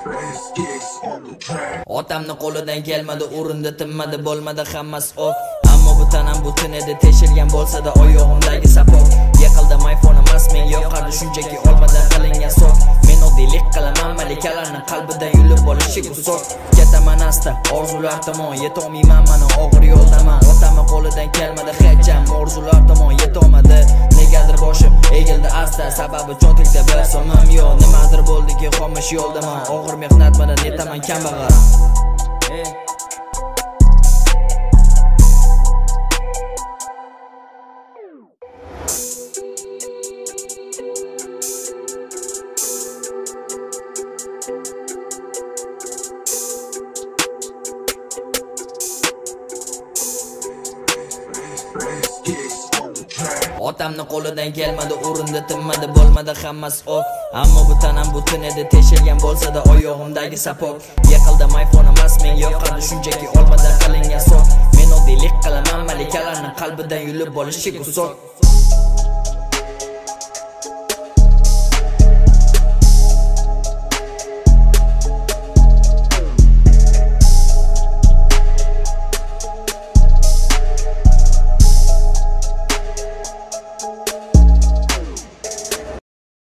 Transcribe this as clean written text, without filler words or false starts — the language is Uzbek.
Otamni qo'lidan kelmadi, o'rinda tinmadi, bo'lmadi hammasi ok. Ammo bu tanam butun edi, teshilgan bo'lsa-da oyog'imdagi sapok. Yiqildim iPhone emas, menga yoqardi shunchaki olmadan qilingan sok. Men oddiylik qilaman, malikalarni qalbidan yulib olishi uzoq. Ketaman asta, orzular tomon yetolmayman, mana og'ir yo'ldaman. Otamni qo'lidan kelmadi hech ham, orzular tomon yetolmadi. Negadir boshim egildi asta, sababi cho'ntakda bir so'mim yo'q. Nimadir bo'ldiki, xomish yo'ldaman. Og'ir mehnat bilan yetaman kambag'al. Otamni qo'lidan kelmadi, o'rinda tinmadi, bo'lmadi hammasi ok. Ammo bu tanam butun edi, teshilgan bo'lsa-da oyog'imdagi sapok. Yiqildim iPhone emas, menga yoqardi shunchaki olmadan qilingan sok. Men oddiylik qilaman, malikalarni qalbidan yulib olishi uzoq.